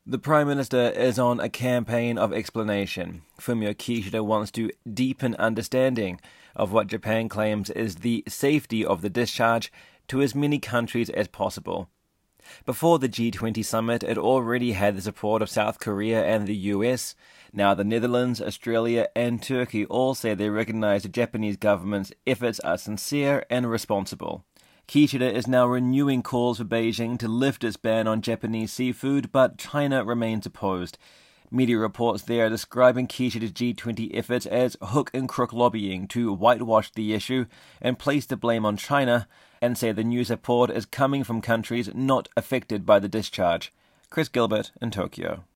The Prime Minister is on a campaign of explanation. Fumio Kishida wants to deepen understanding of what Japan claims is the safety of the discharge to as many countries as possible. Before the G20 summit, it already had the support of South Korea and the US. Now the Netherlands, Australia and Turkey all say they recognize the Japanese government's efforts are sincere and responsible. Kishida is now renewing calls for Beijing to lift its ban on Japanese seafood, but China remains opposed. Media reports there are describing Kishida's G20 efforts as hook and crook lobbying to whitewash the issue and place the blame on China, and say the new support is coming from countries not affected by the discharge. Chris Gilbert in Tokyo.